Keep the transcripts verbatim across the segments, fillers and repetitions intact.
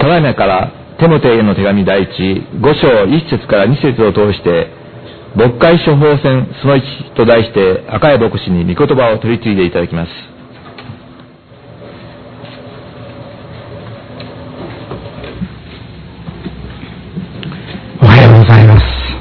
鏡からテモテへの手紙第一五章一節から二節を通して牧会処方箋その一と題して赤井牧師に御言葉を取り継いでいただきます。 おはようございます。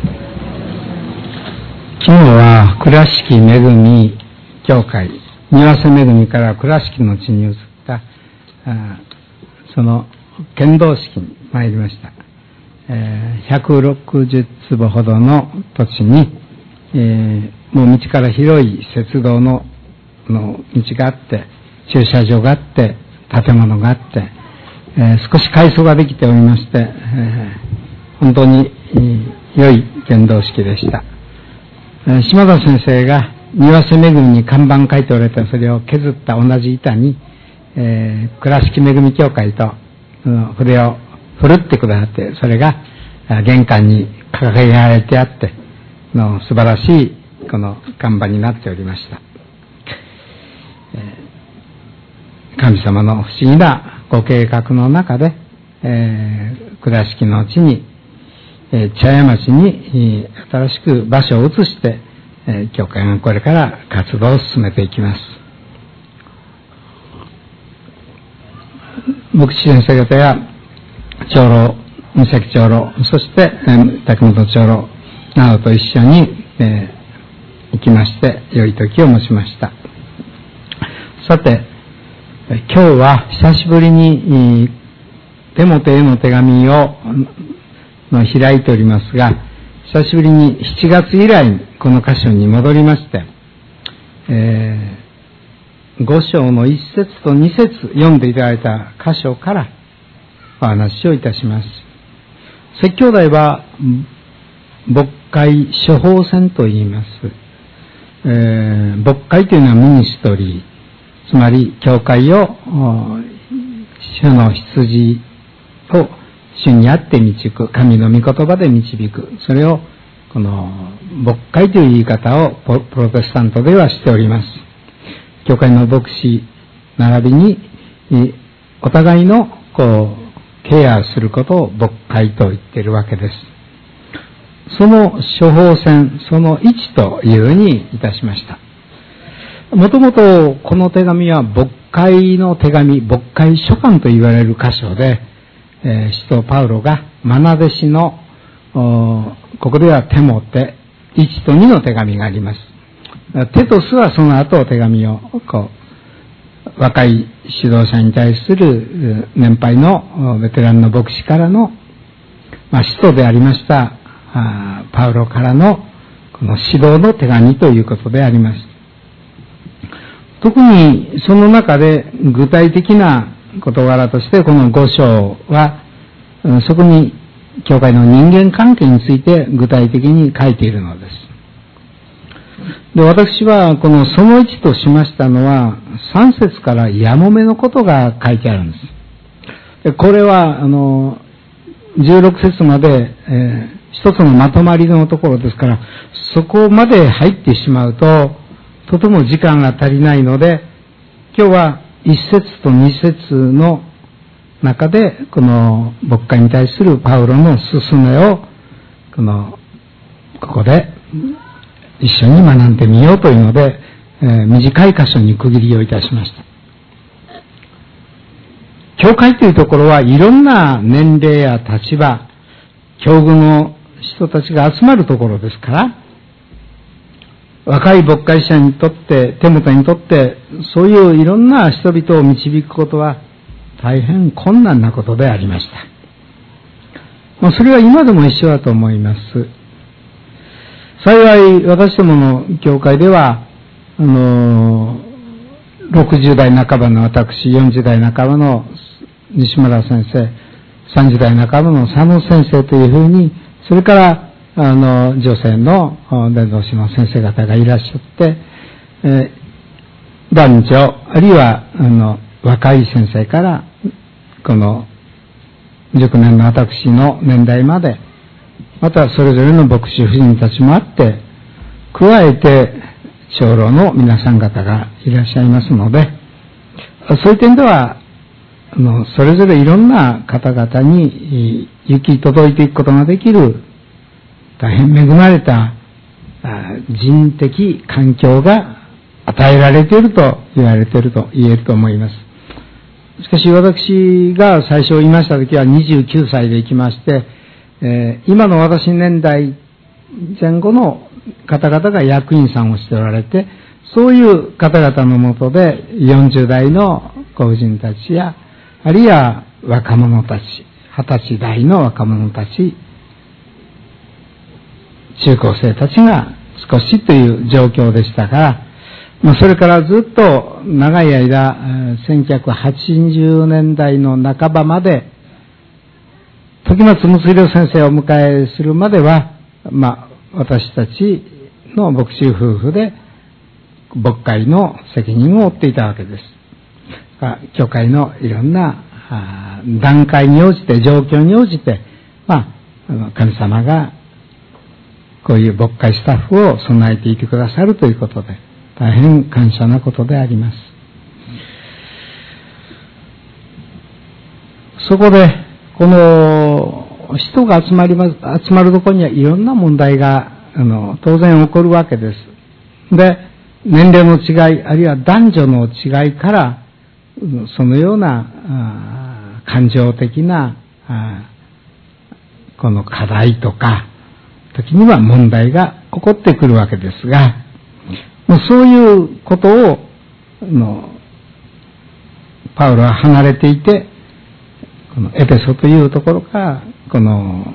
昨日は倉敷恵み教会庭瀬恵みから倉敷の地に移ったあその献堂式に参りました。えー、ひゃくろくじゅう坪ほどの土地に、えー、もう道から広い雪道のの道があって駐車場があって建物があって、えー、少し改装ができておりまして、えー、本当に、えー、良い献堂式でした。えー、島田先生が庭瀬恵みに看板書いておられたそれを削った同じ板に、えー、倉敷恵み教会と筆を振るってくださって、それが玄関に掲げられてあっての素晴らしいこの看板になっておりました。神様の不思議なご計画の中で、えー、倉敷の地に、えー、茶屋町に新しく場所を移して、えー、教会がこれから活動を進めていきます。牧師先生方や長老、三崎長老、そして、えー、竹本長老などと一緒に、えー、行きまして、良い時を持ちました。さて、今日は久しぶりに、テモテへの手紙をの開いておりますが、久しぶりにしちがつ以来この箇所に戻りまして、えー、ご章のいち節とに節読んでいただいた箇所からお話をいたします。説教題は牧会処方箋と言います。えー、牧会というのはミニストリー、つまり教会を主の羊を主にあって導く、神の御言葉で導く、それをこの牧会という言い方をプロテスタントではしております。教会の牧師並びにお互いのこうケアすることを牧会と言っているわけです。その処方箋そのいちというふうにいたしました。もともとこの手紙は牧会の手紙、牧会書簡と言われる箇所で、えー、使徒パウロが愛弟子のここではテモテいちとにの手紙があります。テトスはその後手紙をこう若い指導者に対する年配のベテランの牧師からの、まあ、使徒でありましたパウロからのこの指導の手紙ということであります。特にその中で具体的な事柄としてこのご章はそこに教会の人間関係について具体的に書いているのです。で、私はこのそのいちとしましたのはさん節からやもめのことが書いてあるんです。でこれはあのじゅうろく節まで、えー、一つのまとまりのところですから、そこまで入ってしまうととても時間が足りないので、今日はいち節とに節の中でこの牧会に対するパウロの勧めをこのここで一緒に学んでみようというので、えー、短い箇所に区切りをいたしました。教会というところはいろんな年齢や立場、境遇の人たちが集まるところですから、若い牧会者にとって、テモテにとってそういういろんな人々を導くことは大変困難なことでありました。まあ、それは今でも一緒だと思います。幸い私どもの教会ではあのろくじゅう代半ばの私、よんじゅう代半ばの西村先生、さんじゅう代半ばの佐野先生というふうに、それからあの女性の伝道師の先生方がいらっしゃって、えー、男女あるいはあの若い先生からこの熟年の私の年代まで、またそれぞれの牧師夫人たちもあって、加えて長老の皆さん方がいらっしゃいますので、そういう点ではあのそれぞれいろんな方々に行き届いていくことができる大変恵まれた人的環境が与えられていると言われていると言えると思います。しかし私が最初いました時はにじゅうきゅうさいで行きまして、えー、今の私年代前後の方々が役員さんをしておられて、そういう方々のもとでよんじゅう代のご婦人たちや、あるいは若者たち、はたち代の若者たち、中高生たちが少しという状況でしたから、まあ、それからずっと長い間、せんきゅうひゃくはちじゅうねんだいの半ばまで、時松睦弘先生をお迎えするまでは、まあ、私たちの牧師夫婦で牧会の責任を負っていたわけです。教会のいろんな段階に応じて、状況に応じて、まあ、神様がこういう牧会スタッフを備えていてくださるということで、大変感謝なことであります。そこで、この人が集まります、集まるところにはいろんな問題が、あの、当然起こるわけです。で、年齢の違い、あるいは男女の違いから、そのような、感情的な、この課題とか、時には問題が起こってくるわけですが、もうそういうことを、のパウロは離れていて、このエペソというところから、この、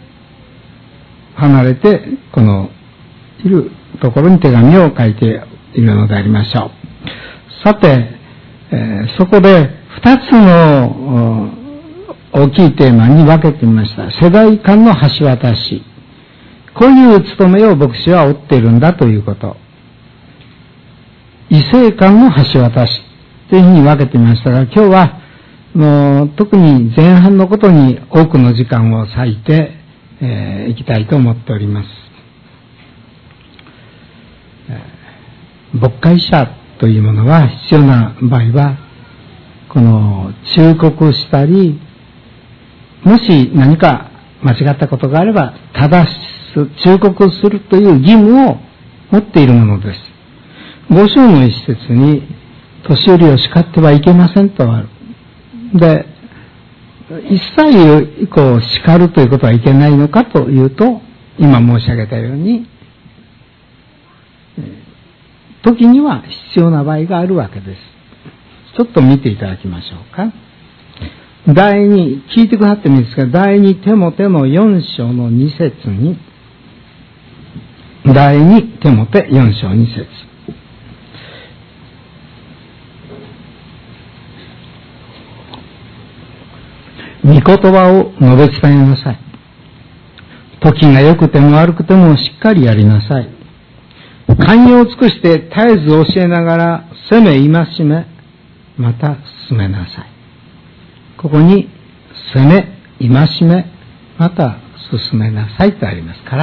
離れて、この、いるところに手紙を書いているのでありましょう。さて、えー、そこで二つの大きいテーマに分けてみました。世代間の橋渡し。こういう務めを牧師は負っているんだということ。異性間の橋渡しというふうに分けてみましたが、今日はもう特に前半のことに多くの時間を割いてい、えー、きたいと思っております。牧会者というものは必要な場合は、この忠告したり、もし何か間違ったことがあれば正す、忠告するという義務を持っているものです。五章の一節に、年寄りを叱ってはいけませんとある。で、一歳以降叱るということはいけないのかというと、今申し上げたように、時には必要な場合があるわけです。ちょっと見ていただきましょうか。第二、聞いてくださってもいいですが、第二テモテの四章の二節に、第二テモテ四章二節。御言葉を述べ伝えなさい。時が良くても悪くてもしっかりやりなさい。寛容を尽くして絶えず教えながら責め戒め、また進めなさい。ここに責め、戒め、また進めなさいとありますから、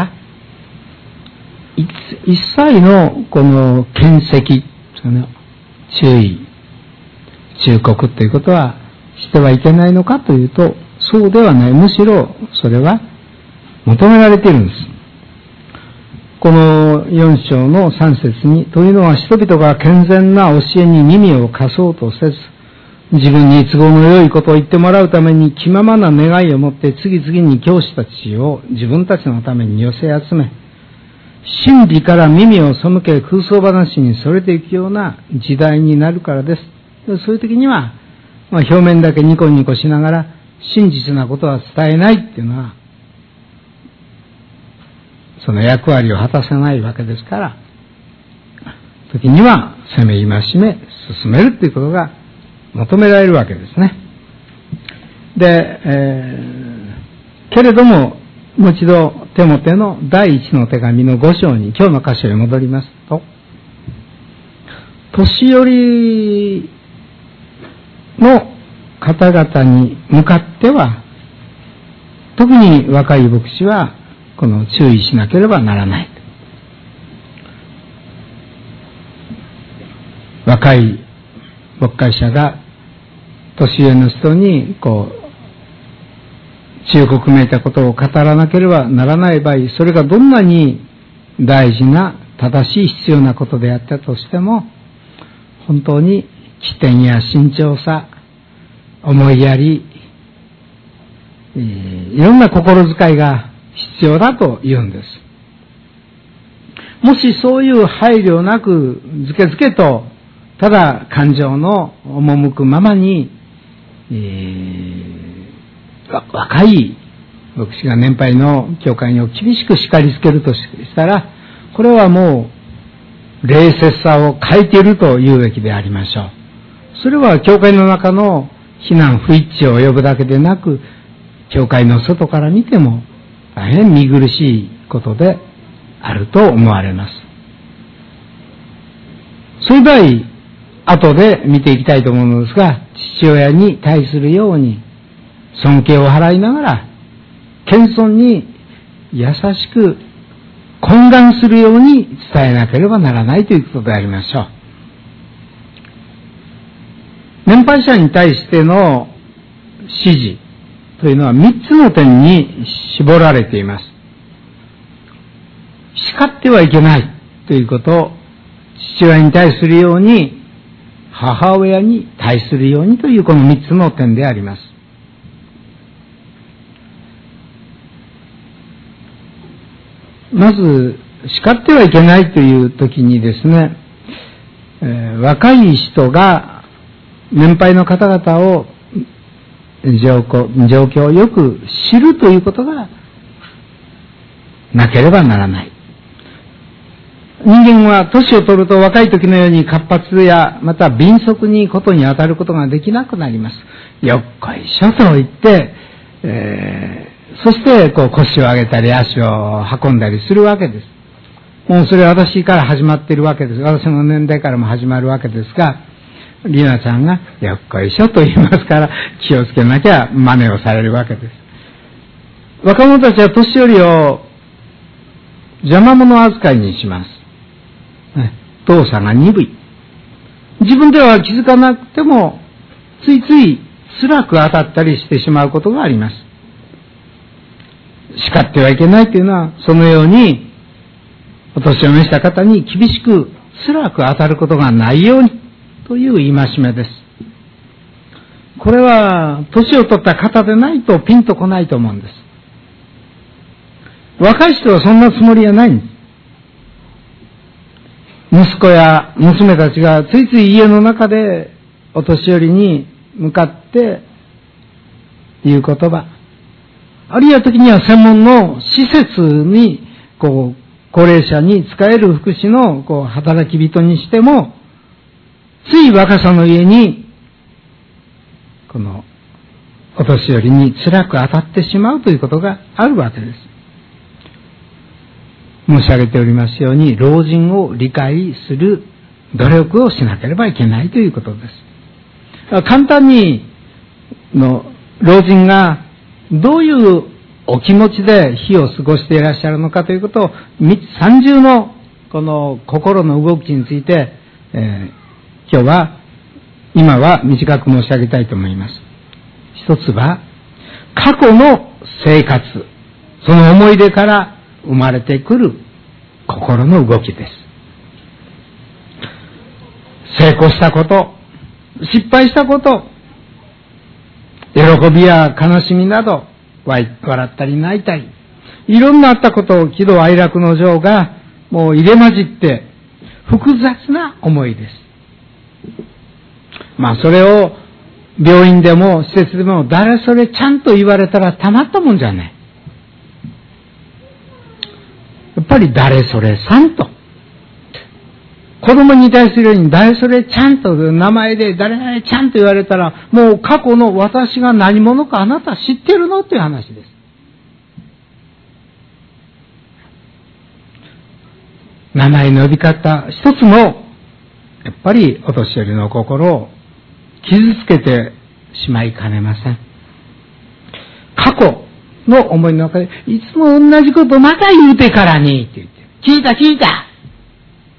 一切のこの見識、その注意、忠告ということはしてはいけないのかというと、そうではない。むしろそれは求められているんです。このよん章のさん節に、というのは人々が健全な教えに耳を貸そうとせず、自分に都合の良いことを言ってもらうために気ままな願いを持って次々に教師たちを自分たちのために寄せ集め、真理から耳を背け空想話にそれていくような時代になるからです。そういう時には、まあ、表面だけニコニコしながら真実なことは伝えないっていうのは、その役割を果たせないわけですから、時には責め戒め、進めるということが求められるわけですね。で、えー、けれども、もう一度テモテの第一の手紙の五章に、今日の箇所へ戻りますと、年寄りの方々に向かっては、特に若い牧師は、この注意しなければならない。若い牧会者が年上の人にこう忠告めいたことを語らなければならない場合、それがどんなに大事な正しい必要なことであったとしても、本当に起点や慎重さ、思いやり、えー、いろんな心遣いが必要だと言うんです。もしそういう配慮なくずけずけとただ感情の赴くままに、えー、若い牧師が年配の教会に厳しく叱りつけるとしたら、これはもう冷徹さを欠いていると言うべきでありましょう。それは教会の中の非難不一致を呼ぶだけでなく、教会の外から見ても大変見苦しいことであると思われます。そういう場合、後で見ていきたいと思うのですが、父親に対するように尊敬を払いながら、謙遜に優しく懇願するように伝えなければならないということでありましょう。年配者に対しての指示というのはみっつの点に絞られています。叱ってはいけないということを父親に対するように、母親に対するようにというこのみっつの点であります。まず、叱ってはいけないという時にですね、えー、若い人が年配の方々を状況、状況をよく知るということがなければならない。人間は年を取ると若い時のように活発やまた敏速にことに当たることができなくなります。よっこいしょと言って、えー、そしてこう腰を上げたり足を運んだりするわけです。もうそれは私から始まっているわけです。私の年代からも始まるわけですが、リナちゃんがよっこいしょと言いますから気をつけなきゃ真似をされるわけです。若者たちは年寄りを邪魔者扱いにします。動作が鈍い。自分では気づかなくてもついつい辛く当たったりしてしまうことがあります。叱ってはいけないというのは、そのようにお年を召した方に厳しく辛く当たることがないようにという戒めです。これは年を取った方でないとピンとこないと思うんです。若い人はそんなつもりはないんです。息子や娘たちがついつい家の中でお年寄りに向かって言う言葉、あるいは時には専門の施設にこう高齢者に使える福祉のこう働き人にしても、つい若さの家にこのお年寄りに辛く当たってしまうということがあるわけです。申し上げておりますように、老人を理解する努力をしなければいけないということです。簡単にの老人がどういうお気持ちで日を過ごしていらっしゃるのかということを、三重のこの心の動きについて、えー、今日は今は短く申し上げたいと思います。一つは過去の生活、その思い出から生まれてくる心の動きです。成功したこと、失敗したこと、喜びや悲しみなど、笑ったり泣いたり、いろんなあったことを喜怒哀楽の情がもう入れ混じって複雑な思いです。まあそれを病院でも施設でも誰それちゃんと言われたらたまったもんじゃない。やっぱり誰それさんと。子供に対するように誰それちゃんと名前で誰々ちゃんと言われたら、もう過去の私が何者かあなた知ってるのっていう話です。名前の呼び方一つもやっぱりお年寄りの心を傷つけてしまいかねません。過去の思いの中で、いつも同じことまた言うてからにって言って、聞いた聞いた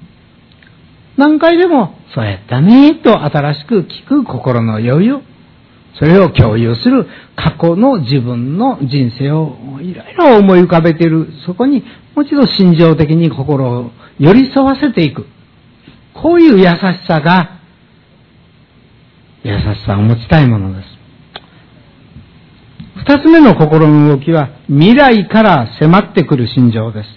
何回でもそうやったねと新しく聞く心の余裕、 それを共有する過去の自分の人生をいろいろ思い浮かべている。そこにもう一度心情的に心を寄り添わせていく。こういう優しさが、優しさを持ちたいものです。二つ目の心の動きは、未来から迫ってくる心情です。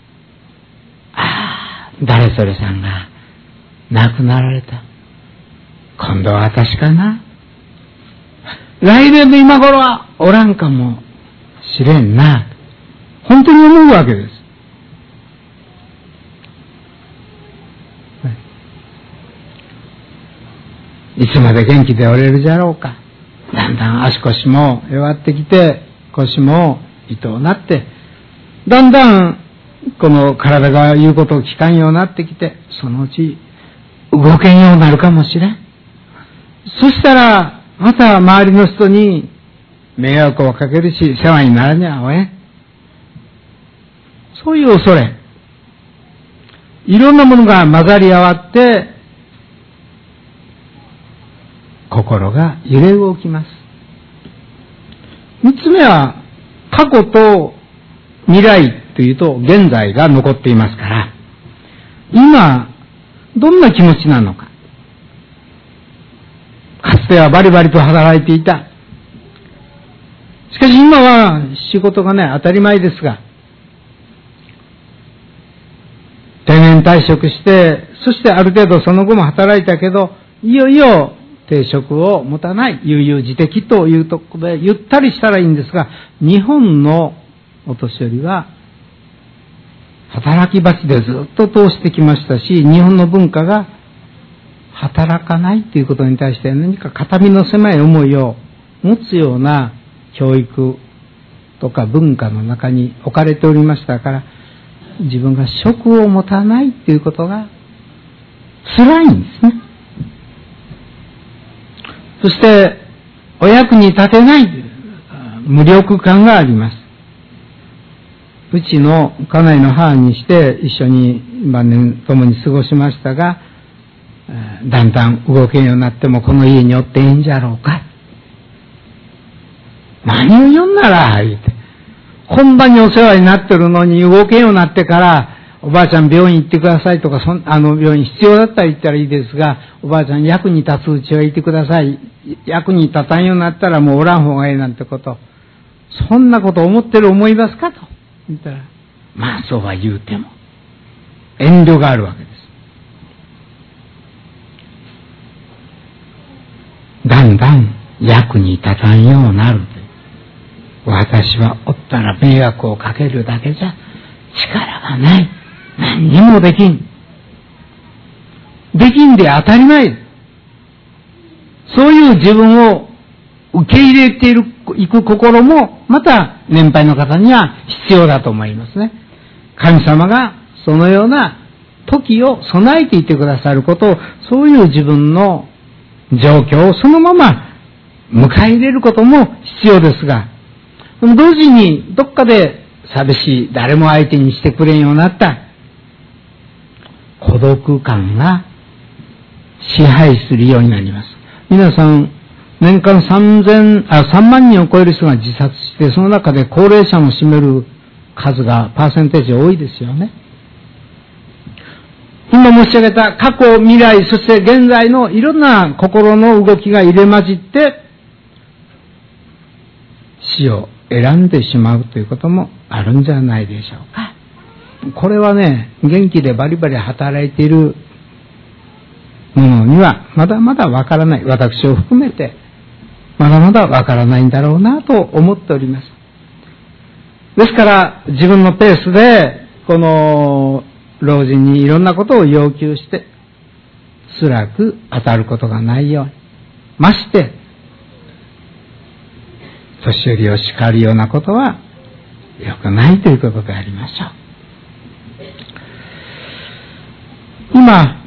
ああ、誰それさんが亡くなられた。今度は私かな。来年の今頃はおらんかもしれんな。本当に思うわけです。いつまで元気でおれるじゃろうか。だんだん足腰も弱ってきて、腰も痛うなって、だんだんこの体が言うことを聞かんようになってきて、そのうち動けんようになるかもしれん。そしたらまた周りの人に迷惑をかけるし、世話にならにゃおえん。そういう恐れ。いろんなものが混ざり合わって、心が揺れ動きます。三つ目は、過去と未来というと現在が残っていますから、今、どんな気持ちなのか。かつてはバリバリと働いていた。しかし今は仕事がね、当たり前ですが、定年退職して、そしてある程度その後も働いたけど、いよいよ定職を持たない、悠々自適というところでゆったりしたらいいんですが、日本のお年寄りは働き蜂でずっと通してきましたし、日本の文化が働かないということに対して何か肩身の狭い思いを持つような教育とか文化の中に置かれておりましたから、自分が職を持たないということが辛いんですね。そしてお役に立てない無力感があります。うちの家内の母にして一緒に晩年共に過ごしましたが、だんだん動けんようになってもこの家におっていいんじゃろうか。何を言うんなら言って、本場にお世話になってるのに動けんようになってから、おばあちゃん病院行ってくださいとか、そんあの病院必要だったら行ったらいいですが、おばあちゃん役に立つうちは行ってください。役に立たんようになったらもうおらん方がいいなんてこと。そんなこと思ってる思いますかと言ったら、まあそうは言うても遠慮があるわけです。だんだん役に立たんようになる。私はおったら迷惑をかけるだけじゃ力がない。何にもできん。できんで当たり前。そういう自分を受け入れている、いく心も、また年配の方には必要だと思いますね。神様がそのような時を備えていてくださることを、そういう自分の状況をそのまま迎え入れることも必要ですが、同時にどっかで寂しい、誰も相手にしてくれんようになった孤独感が支配するようになります。皆さん、年間さんぜん、あ、さんまんにんを超える人が自殺して、その中で高齢者の占める数が、パーセンテージ多いですよね。今申し上げた過去、未来、そして現在のいろんな心の動きが入れ混じって、死を選んでしまうということもあるんじゃないでしょうか。これはね、元気でバリバリ働いている者にはまだまだわからない。私を含めてまだまだわからないんだろうなと思っております。ですから自分のペースでこの老人にいろんなことを要求して辛く当たることがないように、まして年寄りを叱るようなことは良くないということでありましょう。今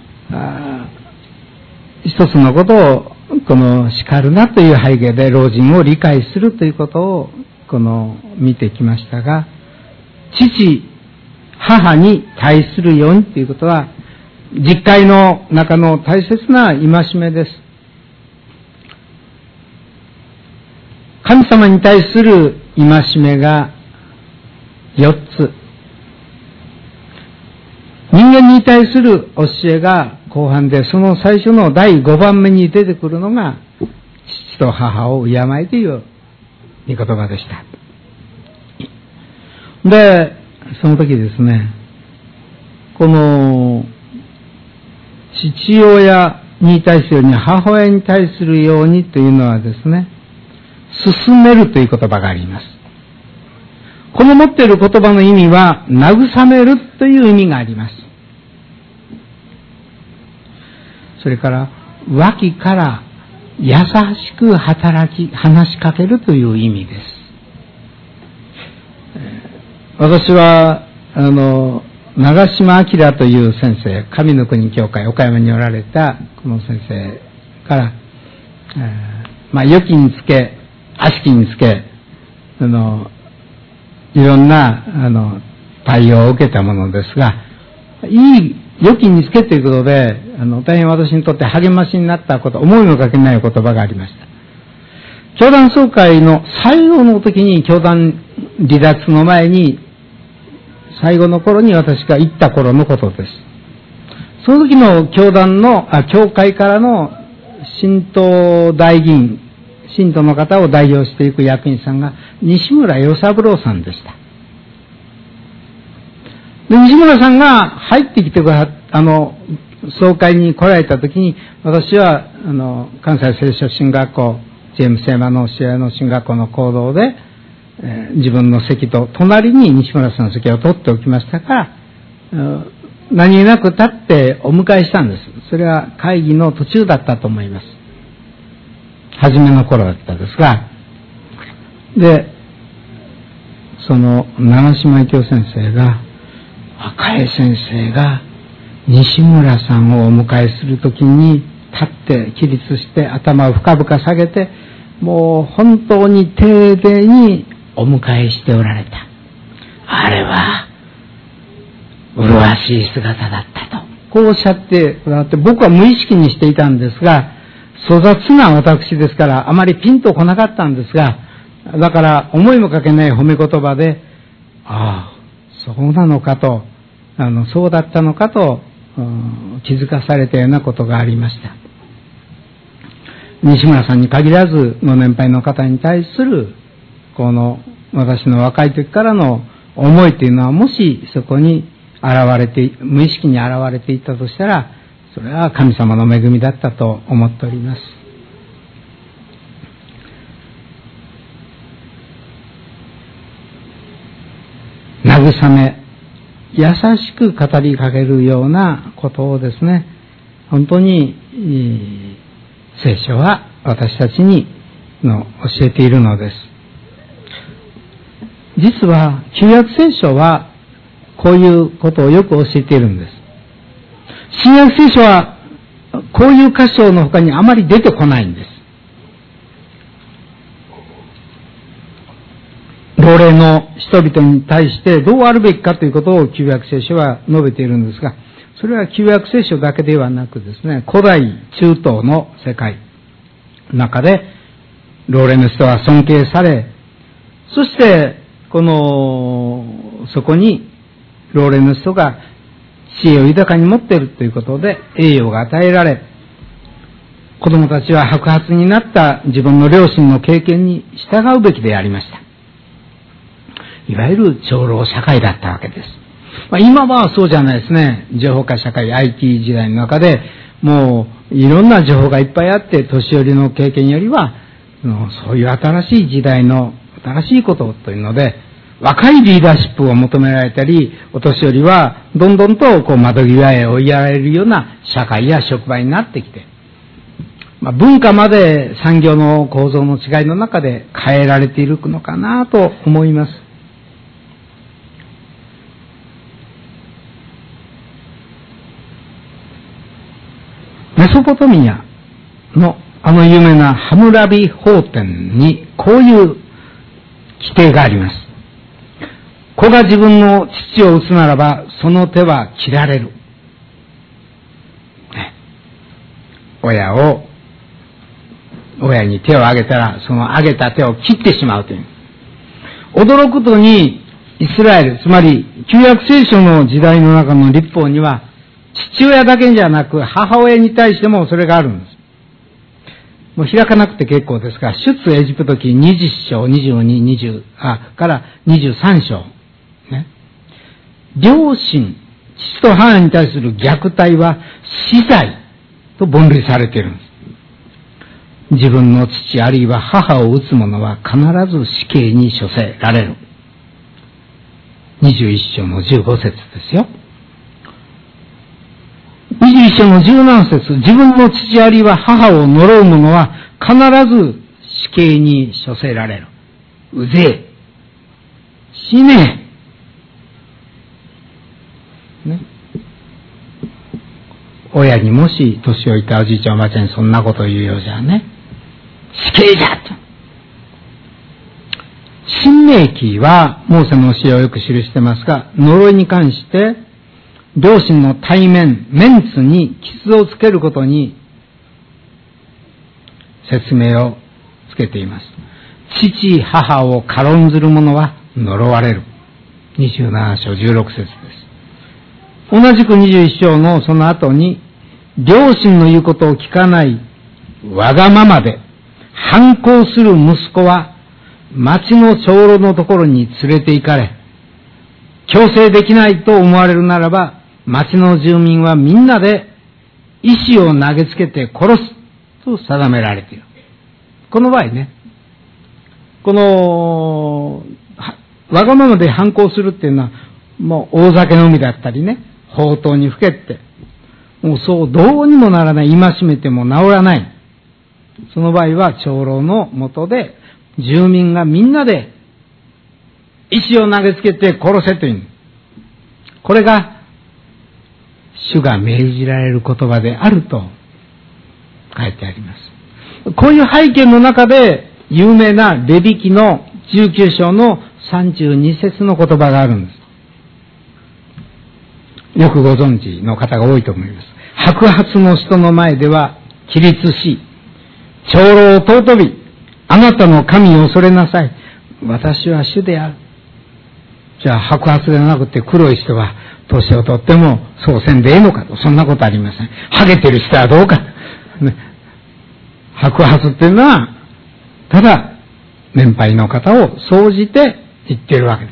一つのことをこの叱るなという背景で老人を理解するということをこの見てきましたが、父母に対するようにということは実会の中の大切な戒めです。 神様に対する戒めがよっつ、人間に対する教えが後半で、その最初のだいごばんめに出てくるのが、父と母を敬えという御言葉でした。で、その時ですね、この父親に対するように母親に対するようにというのはですね、進めるという言葉があります。この持っている言葉の意味は、慰めるという意味があります。それから、脇から優しく働き、話しかけるという意味です。私は、あの、長島明という先生、神の国教会、岡山におられたこの先生から、えー、まあ、良きにつけ、悪しきにつけ、あの、いろんな、あの、対応を受けたものですが、いい、良きにつけということで、あの、大変私にとって励ましになったこと、思いもかけない言葉がありました。教団総会の最後の時に、教団離脱の前に、最後の頃に私が行った頃のことです。その時の教団の、あ、教会からの神道代議員、信徒の方を代表していく役員さんが西村与三郎さんでした。で、西村さんが入ってきてくださっあの、総会に来られた時に、私は、あの、関西聖書神学校、ジェームス・セーマの教えの神学校の講堂で、えー、自分の席と隣に西村さんの席を取っておきましたから、何気なく立ってお迎えしたんです。それは会議の途中だったと思います。初めの頃だったんですが、で、その長島幸雄先生が、赤江先生が西村さんをお迎えするときに立って起立して頭を深々下げて、もう本当に丁寧にお迎えしておられた。あれは麗しい姿だったと、こうおっしゃってくださって、僕は無意識にしていたんですが、粗雑な私ですからあまりピンとこなかったんですが、だから思いもかけない褒め言葉で、ああそうなのかと、あのそうだったのかと、うん、気づかされたようなことがありました。西村さんに限らずご年配の方に対するこの私の若い時からの思いというのは、もしそこに現れて、無意識に現れていたとしたら、それは神様の恵みだったと思っております。慰め、優しく語りかけるようなことをですね、本当に聖書は私たちにの教えているのです。実は旧約聖書はこういうことをよく教えているんです。新約聖書はこういう箇所の他にあまり出てこないんです。老齢の人々に対してどうあるべきかということを旧約聖書は述べているんですが、それは旧約聖書だけではなくですね、古代中東の世界の中で老齢の人は尊敬され、そしてこのそこに老齢の人が知恵を豊かに持っているということで栄誉が与えられ、子供たちは白髪になった自分の両親の経験に従うべきでありました。いわゆる長老社会だったわけです。まあ、今はそうじゃないですね。情報化社会、アイティー 時代の中で、もういろんな情報がいっぱいあって、年寄りの経験よりは、そういう新しい時代の新しいことというので、若いリーダーシップを求められたり、お年寄りはどんどんとこう窓際へ追いやられるような社会や職場になってきて、まあ、文化まで産業の構造の違いの中で変えられているのかなと思います。メソポタミアのあの有名なハムラビ法典にこういう規定があります。子が自分の父を打つならばその手は切られる。親を親に手を挙げたら、その挙げた手を切ってしまうという。驚くことに、イスラエル、つまり旧約聖書の時代の中の律法には、父親だけじゃなく母親に対してもそれがあるんです。もう開かなくて結構ですが、出エジプト記にじゅっ章、にじゅうに、にじゅう、あ、からにじゅうさん章。ね。両親、父と母に対する虐待は死罪と分類されているんです。自分の父あるいは母を撃つ者は必ず死刑に処せられる。にじゅういっ章のじゅうご節ですよ。にじゅういっ章のじゅうなな節、自分の父あるいは母を呪う者は必ず死刑に処せられる。うぜえ。死ねえ。ね。親にもし年老いたおじいちゃんおばあちゃんにそんなことを言うようじゃね。死刑じゃと。新明記はモーセの教えをよく記してますが、呪いに関して両親の対面、メンツに傷をつけることに説明をつけています。父、母を軽んずる者は呪われる。にじゅうなな章じゅうろく節です。同じくにじゅういっ章のその後に、両親の言うことを聞かないわがままで反抗する息子は町の長老のところに連れて行かれ、強制できないと思われるならば、町の住民はみんなで石を投げつけて殺すと定められている。この場合ね、このわがままで反抗するっていうのは、もう大酒飲みだったりね、放蕩にふけって、もうそうどうにもならない、戒めても治らない。その場合は長老の下で住民がみんなで石を投げつけて殺せという。これが主が命じられる言葉であると書いてあります。こういう背景の中で有名なレビ記のじゅうきゅう章のさんじゅうに節の言葉があるんです。よくご存知の方が多いと思います。白髪の人の前では起立し、長老を尊び、あなたの神を恐れなさい。私は主である。じゃあ白髪でなくて黒い人は年をとってもそうせんでええのかと。そんなことありません。ハゲてる人はどうか。ね、白髪っていうのはただ年配の方を総じて言っているわけです。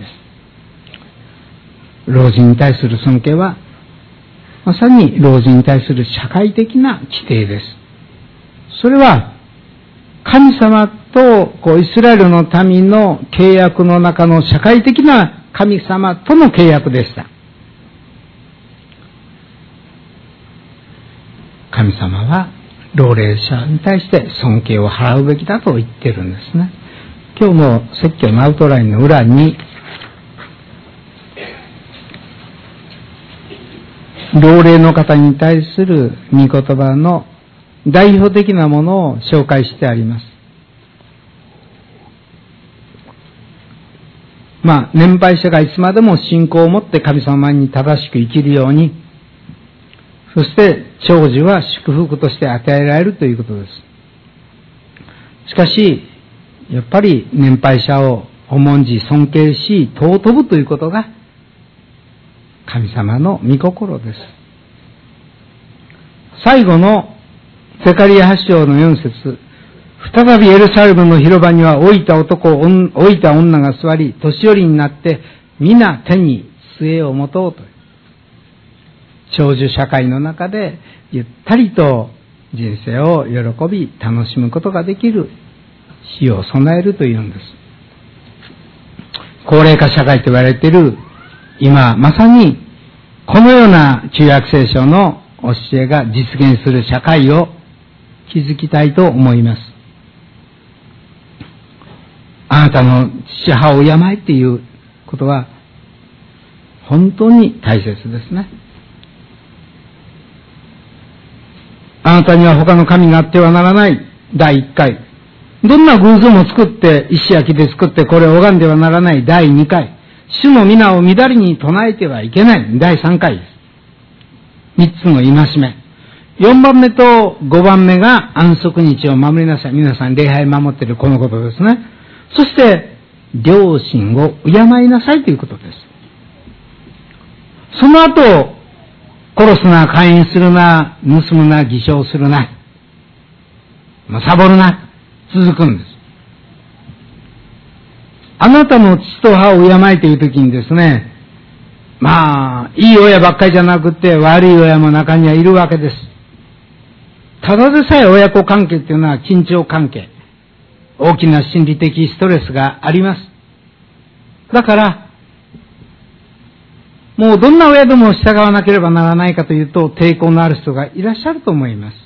老人に対する尊敬はまさに老人に対する社会的な規定です。それは神様とこうイスラエルの民の契約の中の社会的な神様との契約でした。神様は老齢者に対して尊敬を払うべきだと言ってるんですね。今日の説教のアウトラインの裏に老齢の方に対する御言葉の代表的なものを紹介してあります。まあ、年配者がいつまでも信仰を持って神様に正しく生きるように、そして長寿は祝福として与えられるということです。しかし、やっぱり年配者を重んじ尊敬し尊ぶということが神様の御心です。最後のゼカリヤはち章のよん節、再びエルサレムの広場には老いた男を老いた女が座り、年寄りになって皆手に杖を持とうという。長寿社会の中でゆったりと人生を喜び楽しむことができる日を備えるというんです。高齢化社会と言われている今まさにこのような旧約聖書の教えが実現する社会を築きたいと思います。あなたの父母を敬えっていうことは本当に大切ですね。あなたには他の神があってはならないだいいっかい。どんな偶像も作って石や木で作ってこれを拝んではならないだいにかい。主の皆を乱れに唱えてはいけないだいさんかいです。三つの戒め。 よんばんめとごばんめが安息日を守りなさい。皆さん礼拝守っているこのことですね。そして、良心を敬いなさいということです。その後、殺すな、姦淫するな、盗むな、偽証するな、サボるな、続くんです。あなたの父と母を敬いというときにですね、まあ、いい親ばっかりじゃなくて悪い親も中にはいるわけです。ただでさえ親子関係っていうのは緊張関係。大きな心理的ストレスがあります。だから、もうどんな親でも従わなければならないかというと抵抗のある人がいらっしゃると思います。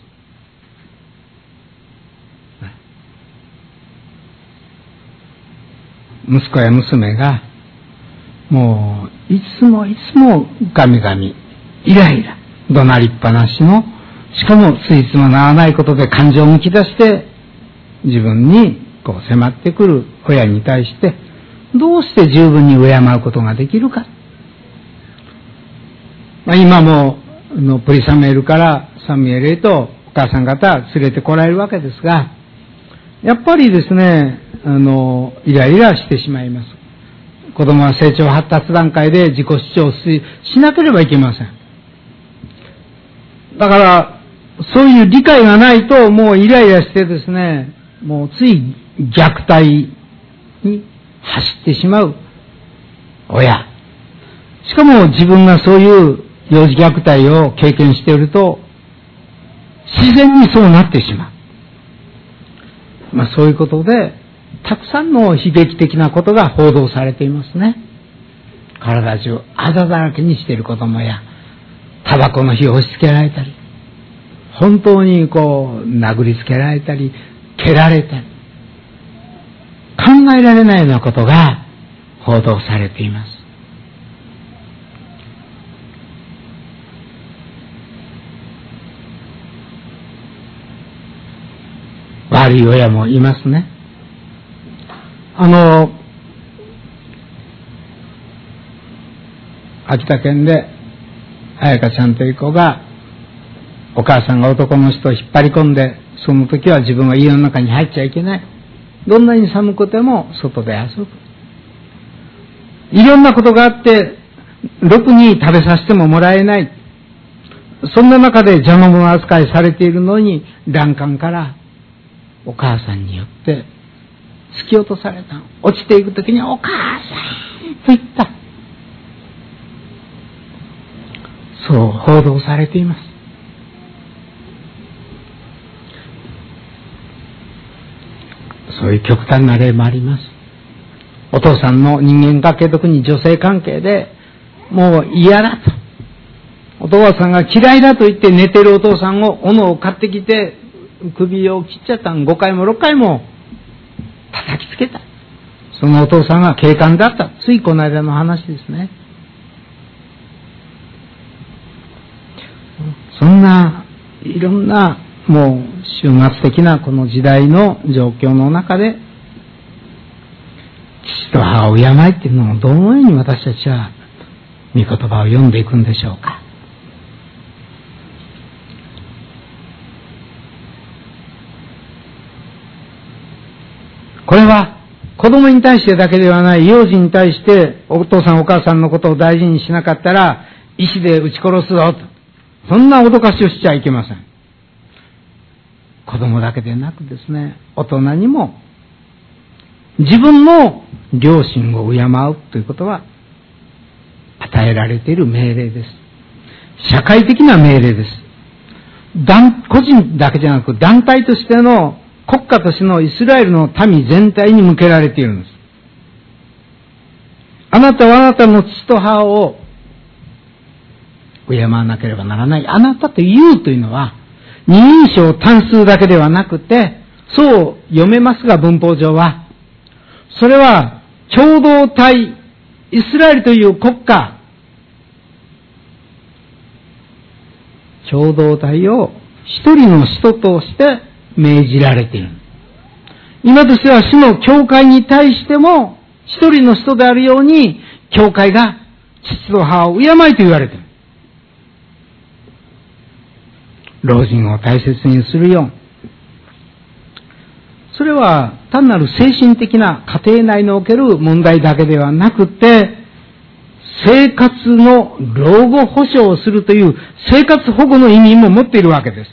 息子や娘がもういつもいつもガミガミイライラ怒鳴りっぱなしの、しかもついつまならないことで感情をむき出して自分にこう迫ってくる親に対してどうして十分に敬うことができるか。まあ、今ものプリサムエルからサムエルへとお母さん方連れてこられるわけですが、やっぱりですね、あのイライラしてしまいます。子供は成長発達段階で自己主張しなければいけません。だからそういう理解がないともうイライラしてですね、もうつい虐待に走ってしまう親。しかも自分がそういう幼児虐待を経験していると自然にそうなってしまう。まあそういうことでたくさんの悲劇的なことが報道されていますね。体中あざだらけにしている子供やタバコの火を押し付けられたり、本当にこう殴りつけられたり蹴られたり、考えられないようなことが報道されています。悪い親もいますね。あの秋田県で彩香ちゃんという子がお母さんが男の人を引っ張り込んで、その時は自分は家の中に入っちゃいけない、どんなに寒くても外で遊ぶ、いろんなことがあってろくに食べさせてももらえない、そんな中で邪魔者扱いされているのに欄干からお母さんによって突き落とされた。落ちていくときにお母さんと言った。そう報道されています。そういう極端な例もあります。お父さんの人間関係、特に女性関係でもう嫌だと、お父さんが嫌いだと言って寝てるお父さんを斧を買ってきて首を切っちゃったの。ごかいもろっかいも叩きつけた。そのお父さんが警官だった。ついこの間の話ですね。そんないろんなもう終末的なこの時代の状況の中で父と母を敬いっていうのをどのように私たちは御言葉を読んでいくんでしょうか。これは子供に対してだけではない、幼児に対してお父さんお母さんのことを大事にしなかったら石で撃ち殺すぞと、そんな脅かしをしちゃいけません。子供だけでなくですね、大人にも自分の良心を敬うということは与えられている命令です。社会的な命令です。団個人だけじゃなく団体としての国家としてのイスラエルの民全体に向けられているんです。あなたはあなたの父と母を敬わなければならない。あなたというというのは二人称単数だけではなくて、そう読めますが文法上はそれは共同体、イスラエルという国家、共同体を一人の人として命じられている。今としては主の教会に対しても一人の人であるように教会が父と母を敬いと言われている。 老人を大切にするよう、それは単なる精神的な家庭内における問題だけではなくて、生活の老後保障をするという生活保護の意味も持っているわけです。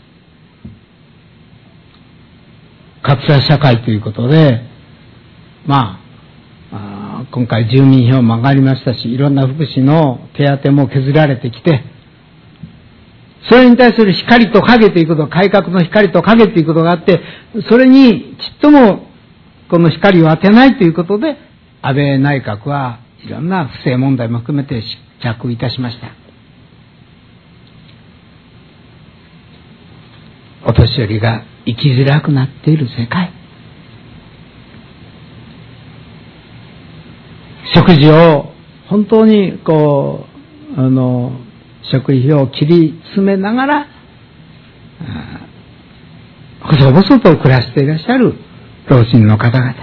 格差社会ということで、まあ、あ今回住民票も上がりましたし、いろんな福祉の手当も削られてきて、それに対する光と影ということ、改革の光と影ということがあって、それにちっともこの光を当てないということで、安倍内閣はいろんな不正問題も含めて失脚いたしました。お年寄りが生きづらくなっている世界、食事を本当にこうあの食費を切り詰めながら細々と暮らしていらっしゃる老人の方々、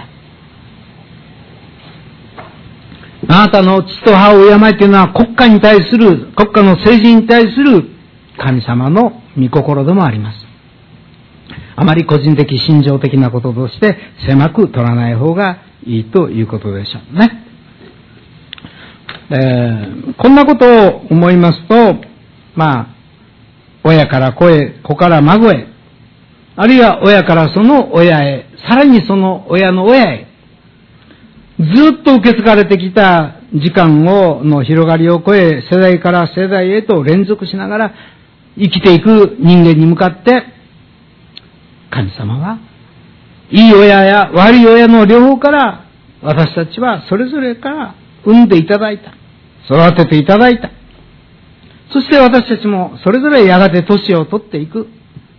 あなたの父と母を敬いというのは国家に対する、国家の政治に対する神様の御心でもあります。あまり個人的心情的なこととして狭く取らない方がいいということでしょうね。えー、こんなことを思いますと、まあ親から子へ、子から孫へ、あるいは親からその親へ、さらにその親の親へ、ずっと受け継がれてきた時間をの広がりを超え、世代から世代へと連続しながら生きていく人間に向かって、神様はいい親や悪い親の両方から私たちはそれぞれから産んでいただいた、育てていただいた。そして私たちもそれぞれやがて年を取っていく。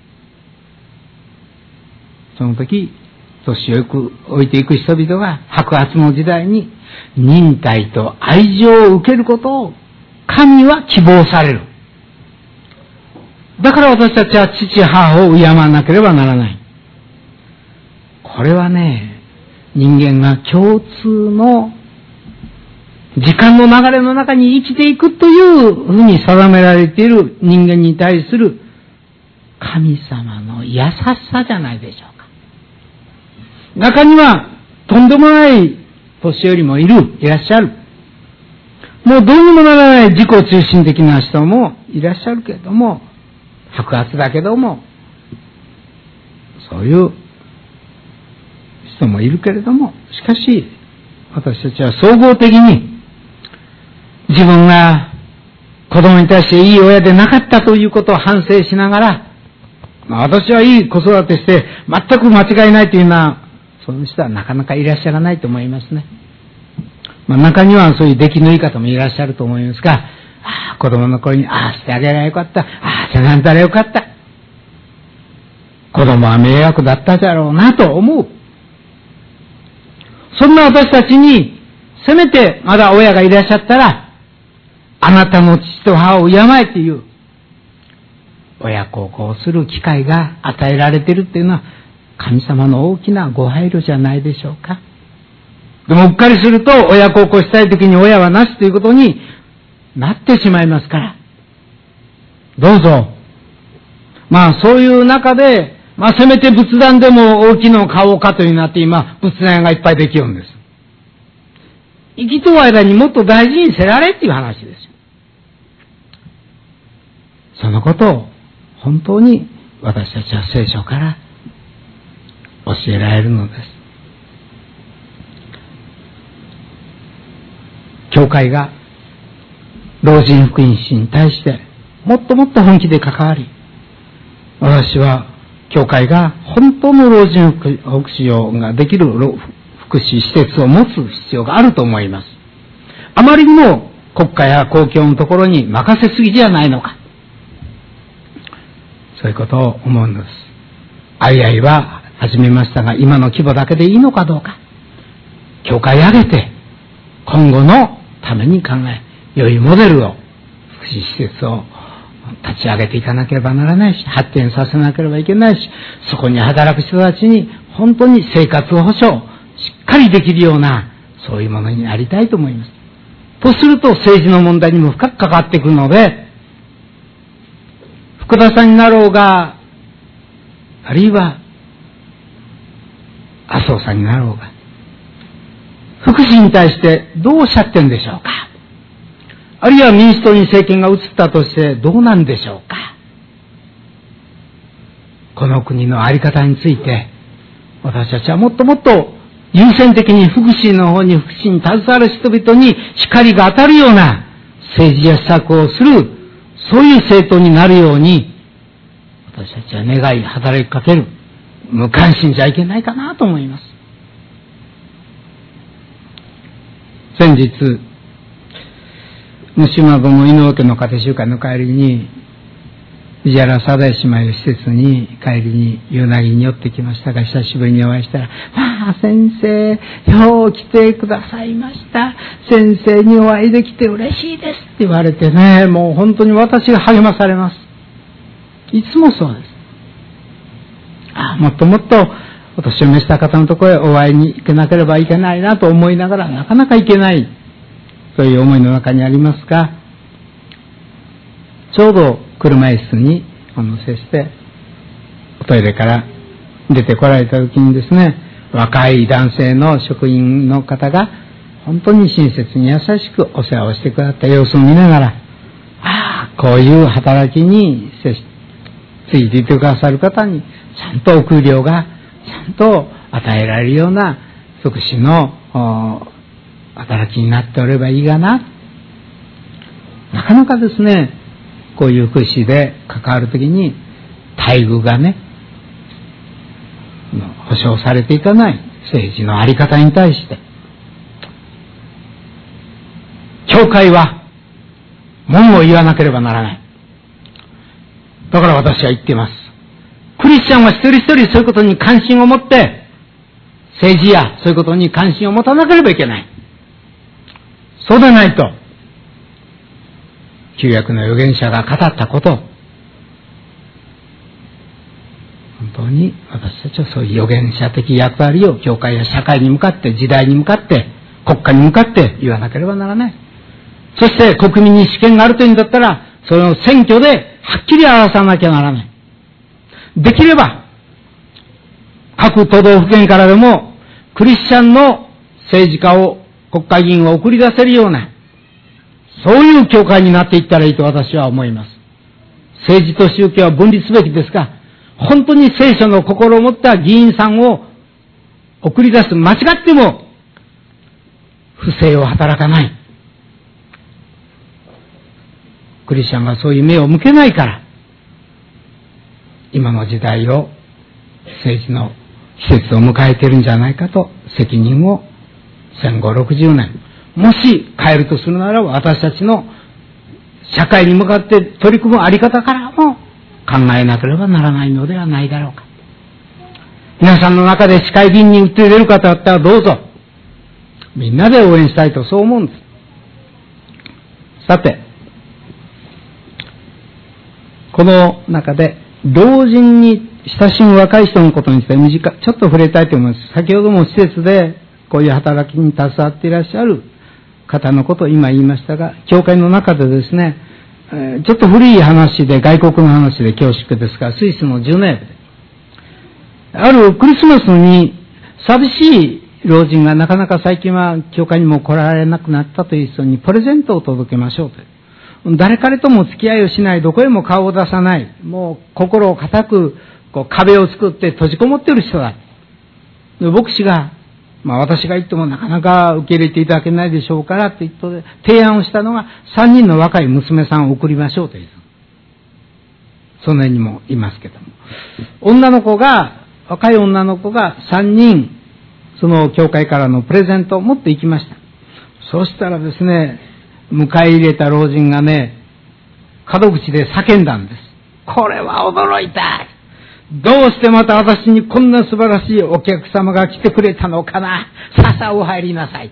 その時年をよく置いていく人々が白髪の時代に忍耐と愛情を受けることを神は希望される。だから私たちは父母を敬わなければならない。これはね、人間が共通の時間の流れの中に生きていくというふうに定められている人間に対する神様の優しさじゃないでしょうか。中にはとんでもない年寄りもいる、いらっしゃる。もうどうにもならない自己中心的な人もいらっしゃるけれども、白髪だけども、そういう人もいるけれども、しかし私たちは総合的に自分が子供に対していい親でなかったということを反省しながら、まあ、私はいい子育てして全く間違いないというような、そういう人はなかなかいらっしゃらないと思いますね。まあ、中にはそういう出来のいい方もいらっしゃると思いますが、ああ子供の頃にああしてあげればよかった、ああしてなんたらよかった、子供は迷惑だっただろうなと思う。そんな私たちにせめてまだ親がいらっしゃったら、あなたの父と母を敬えという親孝行する機会が与えられているっていうのは神様の大きなご配慮じゃないでしょうか。でもうっかりすると親孝行したいときに親はなしということになってしまいますから、どうぞまあそういう中で、まあせめて仏壇でも大きいのを買おうかというなって今仏壇屋がいっぱいできるんです。生きとる間にもっと大事にせられっていう話ですよ。そのことを本当に私たちは聖書から教えられるのです。教会が老人福音士に対してもっともっと本気で関わり、私は教会が本当の老人福祉用ができる福祉施設を持つ必要があると思います。あまりにも国家や公共のところに任せすぎじゃないのか、そういうことを思うんです。あいあいは始めましたが、今の規模だけでいいのかどうか、教会挙げて今後のために考え、良いモデルを、福祉施設を立ち上げていかなければならないし、発展させなければいけないし、そこに働く人たちに本当に生活保障しっかりできるような、そういうものになりたいと思います。とすると政治の問題にも深く関わってくるので、 福田さんになろうが、あるいは麻生さんになろうが、福祉に対してどうおっしゃってるんでしょうか。あるいは民主党に政権が移ったとしてどうなんでしょうか。この国の在り方について、私たちはもっともっと優先的に福祉の方に、福祉に携わる人々に光が当たるような政治や施策をする、そういう政党になるように、私たちは願い、働きかける。無関心じゃいけないかなと思います。先日、虫窓の井上家の家庭集会の帰りに、藤原貞恵姉妹の施設に帰りに夕なぎに寄ってきましたが、久しぶりにお会いしたら、まあ先生、よう来てくださいました。先生にお会いできて嬉しいですって言われてね、もう本当に私が励まされます。いつもそうです。ああ、もっともっとお年を召した方のところへお会いに行けなければいけないなと思いながら、なかなか行けないという思いの中にありますが、ちょうど車椅子にお乗せしておトイレから出てこられた時にですね、若い男性の職員の方が本当に親切に優しくお世話をしてくださった様子を見ながら、ああ、こういう働きについていてくださる方にちゃんとお給料がちゃんと与えられるような福祉の働きになっておればいいがな。なかなかですね、こういう福祉で関わるときに待遇がね、保障されていかない政治のあり方に対して、教会は文を言わなければならない。だから私は言っています。クリスチャンは一人一人そういうことに関心を持って、政治やそういうことに関心を持たなければいけない。そうでないと、旧約の預言者が語ったこと、本当に私たちはそういう預言者的役割を教会や社会に向かって、時代に向かって、国家に向かって言わなければならない。そして国民に主権があるというんだったら、その選挙ではっきり表さなきゃならない。できれば、各都道府県からでも、クリスチャンの政治家を、国会議員を送り出せるような、そういう教会になっていったらいいと私は思います。政治と宗教は分離すべきですが、本当に聖書の心を持った議員さんを送り出す、間違っても不正を働かない。クリスチャンがそういう目を向けないから、今の時代を、政治の季節を迎えているんじゃないかと、責任を戦後ろくじゅうねん、もし変えるとするならば、私たちの社会に向かって取り組むあり方からも考えなければならないのではないだろうか。皆さんの中で市会議員に打って出る方だったらどうぞ、みんなで応援したいとそう思うんです。さて、この中で老人に親しむ若い人のことについて短ちょっと触れたいと思います。先ほども施設でこういう働きに携わっていらっしゃる方のことを今言いましたが、教会の中でですね、ちょっと古い話で、外国の話で恐縮ですが、スイスのジュネーブであるクリスマスに寂しい老人がなかなか最近は教会にも来られなくなったという人にプレゼントを届けましょうと。誰彼とも付き合いをしない、どこへも顔を出さない、もう心を固くこう壁を作って閉じこもっている人だ。で牧師が、まあ私が言ってもなかなか受け入れていただけないでしょうからと言って提案をしたのが、さんにんの若い娘さんを送りましょうという。その辺にもいますけども。女の子が、若い女の子がさんにん、その教会からのプレゼントを持って行きました。そうしたらですね、迎え入れた老人がね、門口で叫んだんです。これは驚いた。どうしてまた私にこんな素晴らしいお客様が来てくれたのかな。さあさあお入りなさい。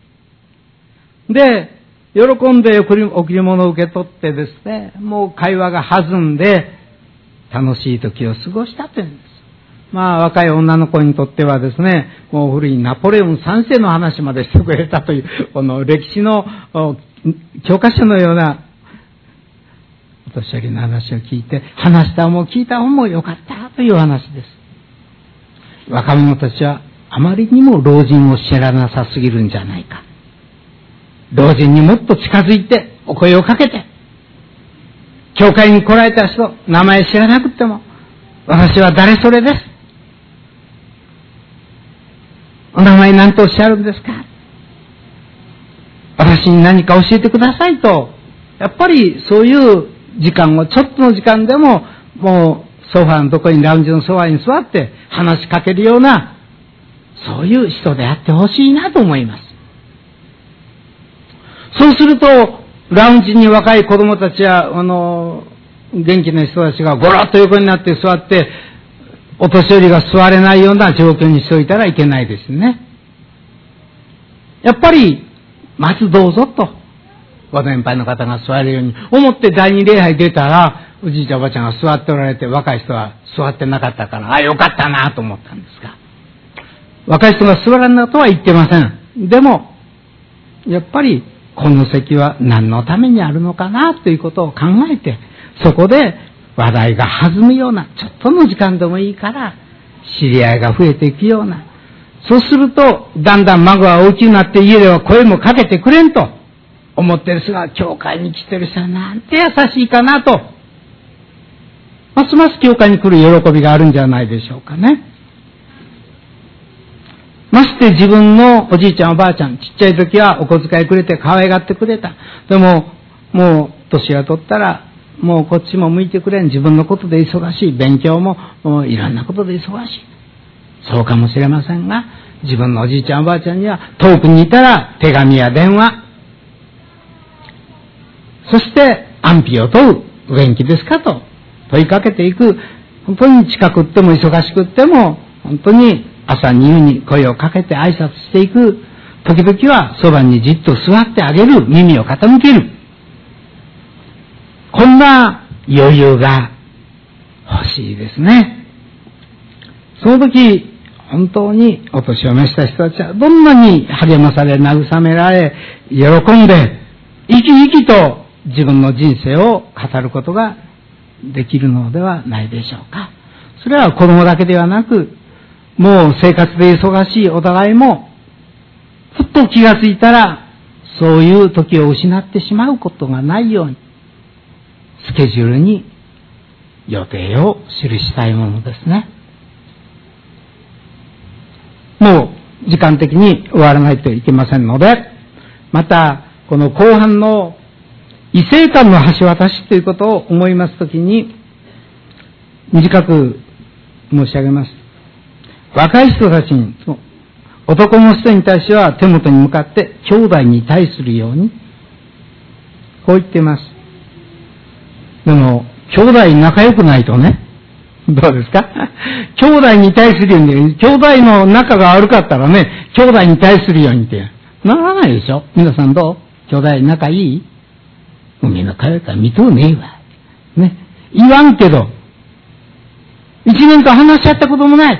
で、喜んで贈り物を受け取ってですね、もう会話が弾んで楽しい時を過ごしたというんです。まあ若い女の子にとってはですね、もう古いナポレオンさんせいの話までしてくれたという、この歴史の教科書のような年寄りの話を聞いて、話した方も聞いた方もよかったという話です。若者たちはあまりにも老人を知らなさすぎるんじゃないか。老人にもっと近づいてお声をかけて、教会に来られた人、名前知らなくても、私は誰それです。お名前何とおっしゃるんですか。私に何か教えてくださいと、やっぱりそういう時間を、ちょっとの時間でも、もうソファーのところに、ラウンジのソファーに座って話しかけるような、そういう人であってほしいなと思います。そうすると、ラウンジに若い子供たちや、あの、元気な人たちがゴロッと横になって座って、お年寄りが座れないような状況にしておいたらいけないですね。やっぱり、まずどうぞと、ご年配の方が座れるように思って第二礼拝出たら、おじいちゃんおばちゃんが座っておられて、若い人は座ってなかったから、あ、よかったなと思ったんですが、若い人が座らんなとは言ってません。でも、やっぱり、この席は何のためにあるのかなということを考えて、そこで話題が弾むような、ちょっとの時間でもいいから、知り合いが増えていくような、そうすると、だんだん孫は大きくなって家では声もかけてくれんと思ってる人が、教会に来てる人はなんて優しいかなと、ますます教会に来る喜びがあるんじゃないでしょうかね。まして自分のおじいちゃんおばあちゃん、ちっちゃい時はお小遣いくれて可愛がってくれた。でも、もう年が取ったら、もうこっちも向いてくれん。自分のことで忙しい。勉強も、もういろんなことで忙しい。そうかもしれませんが、自分のおじいちゃんおばあちゃんには遠くにいたら手紙や電話、そして安否を問う。お元気ですかと問いかけていく。本当に近くっても忙しくっても、本当に朝に夕に声をかけて挨拶していく。時々はそばにじっと座ってあげる。耳を傾ける。こんな余裕が欲しいですね。その時、本当にお年を召した人たちはどんなに励まされ、慰められ、喜んで、生き生きと自分の人生を語ることができるのではないでしょうか。それは子供だけではなく、もう生活で忙しいお互いも、ふっと気がついたら、そういう時を失ってしまうことがないように、スケジュールに予定を記したいものですね。もう時間的に終わらないといけませんので、またこの後半の異性間の橋渡しということを思いますときに、短く申し上げます。若い人たちに、男の人に対しては手元に向かって兄弟に対するように、こう言っています。でも、兄弟仲良くないとね、どうですか？兄弟に対するように、兄弟の仲が悪かったらね、兄弟に対するようにって、ならないでしょ？皆さんどう？兄弟仲いい？海の帰ったら見とうねえわ。ね。言わんけど、一年間話し合ったこともない。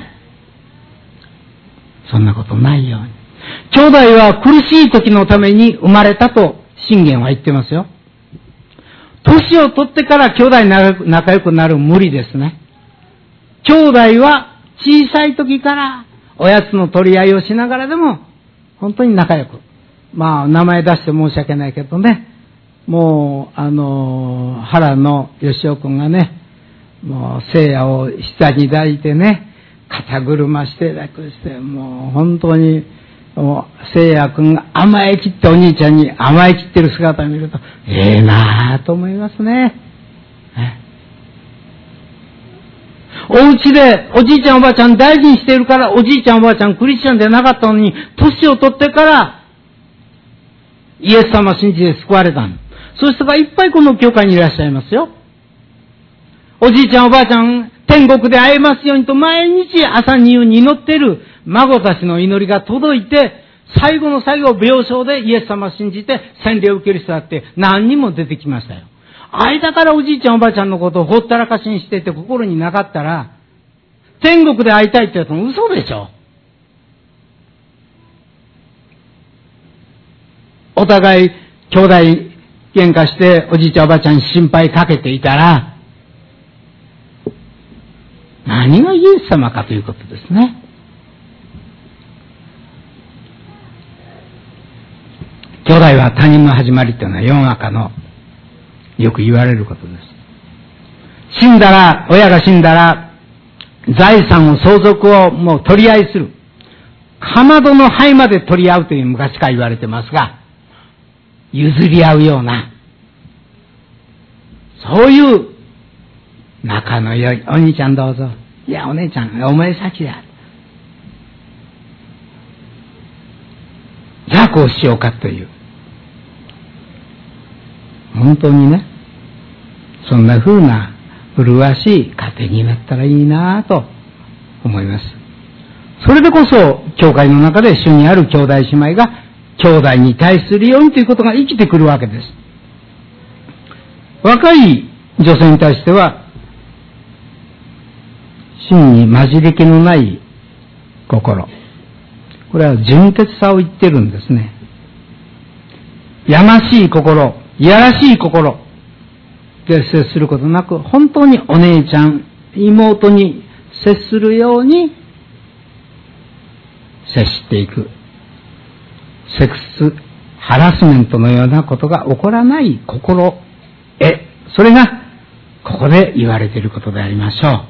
そんなことないように。兄弟は苦しい時のために生まれたと信玄は言ってますよ。年を取ってから兄弟仲良くなる無理ですね。兄弟は小さい時からおやつの取り合いをしながらでも本当に仲良く。まあ名前出して申し訳ないけどね。もうあの原野義雄君がね、もう聖夜を下に抱いてね、肩車して楽して、もう本当にもう聖夜君が甘えきってお兄ちゃんに甘えきってる姿を見ると、ええなぁと思いますね。お家でおじいちゃんおばあちゃん大事にしているから、おじいちゃんおばあちゃんクリスチャンでなかったのに、年を取ってからイエス様を信じて救われたの。そういう人がいっぱいこの教会にいらっしゃいますよ。おじいちゃんおばあちゃん天国で会えますようにと毎日朝に夕に祈っている孫たちの祈りが届いて、最後の最後病床でイエス様を信じて洗礼を受ける人だって何人も出てきましたよ。間からおじいちゃんおばあちゃんのことをほったらかしにしてて心になかったら、天国で会いたいってやつも嘘でしょ。お互い兄弟喧嘩しておじいちゃんおばあちゃんに心配かけていたら、何がイエス様かということですね。兄弟は他人の始まりというのは世の中のよく言われることです。死んだら、親が死んだら、財産を相続をもう取り合いする。かまどの灰まで取り合うという昔から言われてますが、譲り合うような、そういう仲の良い、お兄ちゃんどうぞ。いや、お姉ちゃん、お前先だ。じゃあこうしようかという。本当にね、そんな風な麗しい家庭になったらいいなぁと思います。それでこそ、教会の中で主にある兄弟姉妹が兄弟に対するようにということが生きてくるわけです。若い女性に対しては、真に混じり気のない心。これは純潔さを言ってるんですね。やましい心、いやらしい心で接することなく、本当にお姉ちゃん、妹に接するように接していく。セックスハラスメントのようなことが起こらない心得。それがここで言われていることでありましょう。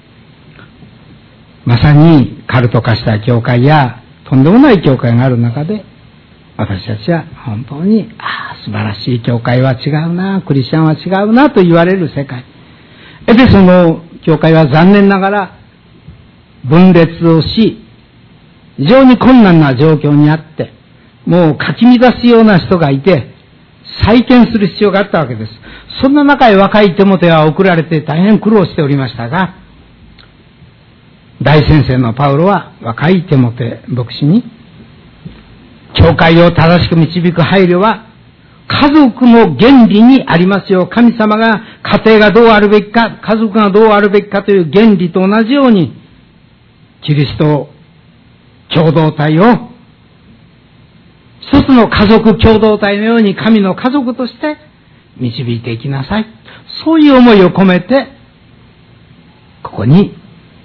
まさにカルト化した教会やとんでもない教会がある中で、私たちは本当に、ああ、素晴らしい教会は違うな、クリスチャンは違うなと言われる世界。エペソの教会は残念ながら分裂をし、非常に困難な状況にあって、もうかき乱すような人がいて、再建する必要があったわけです。そんな中へ若いテモテは送られて大変苦労しておりましたが、大先生のパウロは若いテモテ牧師に、教会を正しく導く配慮は家族の原理にありますよ。神様が家庭がどうあるべきか、家族がどうあるべきかという原理と同じように、キリスト共同体を一つの家族共同体のように神の家族として導いていきなさい。そういう思いを込めて、ここに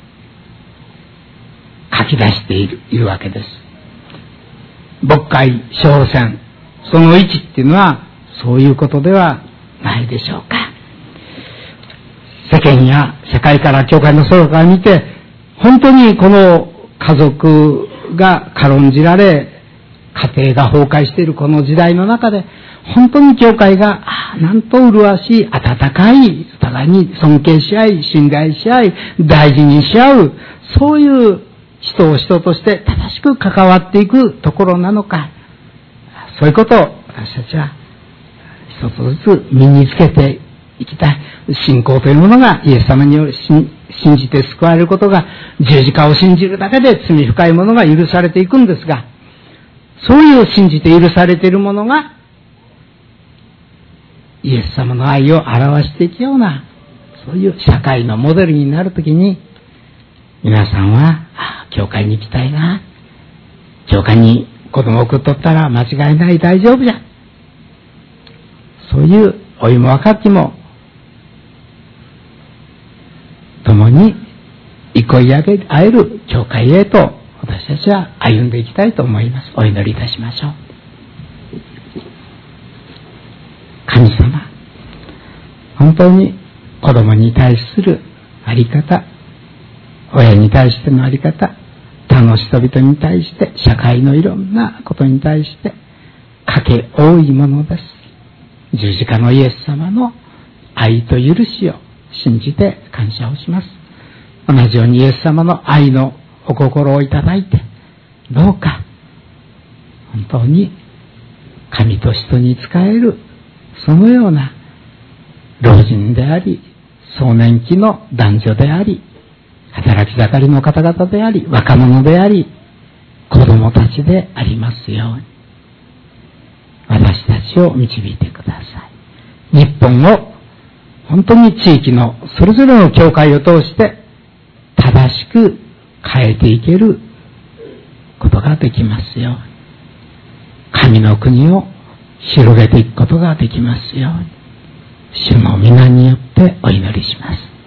書き出している、いるわけです。牧会、処方箋、そのいちっていうのは、そういうことではないでしょうか。世間や世界から教会の外から見て、本当にこの家族が軽んじられ、家庭が崩壊しているこの時代の中で、本当に教会が、ああ、なんと麗しい、温かい、お互いに尊敬し合い、信頼し合い、大事にし合う、そういう人を人として正しく関わっていくところなのか、そういうことを私たちは一つずつ身につけていきたい。信仰というものがイエス様による信じて救われることが、十字架を信じるだけで罪深いものが許されていくんですが、そういう信じて許されているものがイエス様の愛を表していくような、そういう社会のモデルになるときに、皆さんは、ああ、教会に行きたいな、教会に子供を送っとったら間違いない、大丈夫じゃ、そういう老いも若きも共に憩い上げ会える教会へと私たちは歩んでいきたいと思います。お祈りいたしましょう。神様、本当に子供に対するあり方、親に対してのあり方、他の人々に対して、社会のいろんなことに対してかけ多いものです。十字架のイエス様の愛と許しを信じて感謝をします。同じようにイエス様の愛のお心をいただいて、どうか本当に神と人に仕える、そのような老人であり、壮年期の男女であり、働き盛りの方々であり、若者であり、子供たちでありますように、私たちを導いてください。日本を本当に地域のそれぞれの教会を通して正しく変えていけることができますように、神の国を広げていくことができますように、主の皆によってお祈りします。